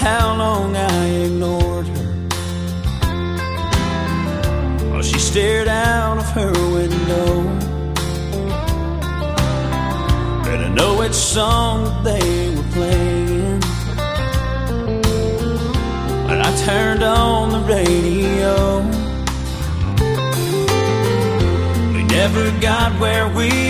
how long I ignored her while she stared out of her window. But I know which song that they were playing when I turned on the radio. We never got where we